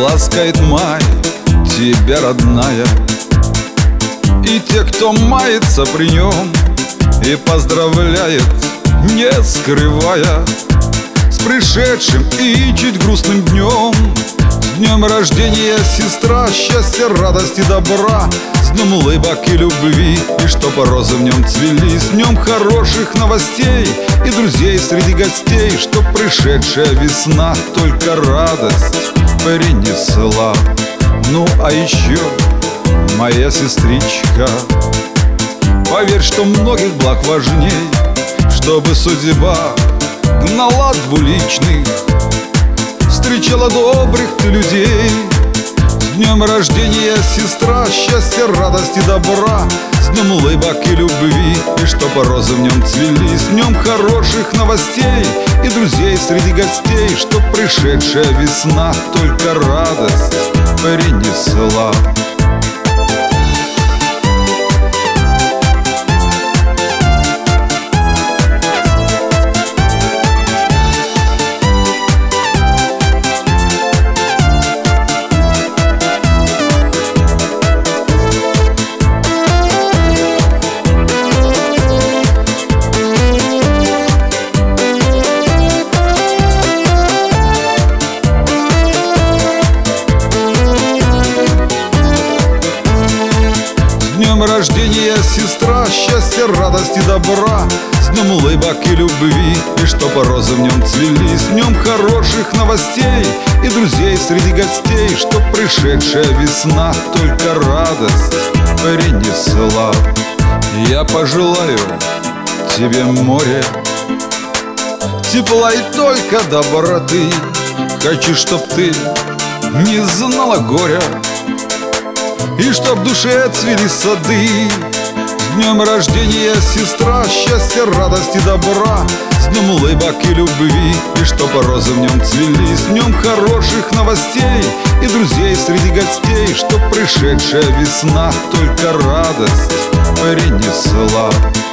ласкает май тебя, родная. И те, кто мается при нем и поздравляет, не скрывая, с пришедшим и чуть грустным днем. С днем рождения, сестра, счастья, радости, добра, с днем улыбок и любви, и чтоб розы в нем цвели. С днем хороших новостей и друзей среди гостей, чтоб пришедшая весна только радость принесла. Ну а еще, моя сестричка, поверь, что многих благ важней, чтобы судьба гнала двуличных, встречала добрых ты людей. С днем рождения, сестра, счастья, радости, добра, с днем улыбок и любви, и чтоб розы в нем цвели. С днем хороших новостей и друзей среди гостей, чтоб пришедшая весна только радость принесла. С днем рождения, сестра, счастья, радости, добра, с днем улыбок и любви, и чтоб розы в нем цвели. С днем хороших новостей и друзей среди гостей, чтоб пришедшая весна только радость принесла. Я пожелаю тебе море, тепла и только доброты. Хочу, чтоб ты не знала горя, и чтоб в душе цвели сады. С днем рождения, сестра, счастья, радости, добра, с днем улыбок и любви, и чтоб розы в нем цвели. С днем хороших новостей и друзей среди гостей, чтоб пришедшая весна только радость принесла.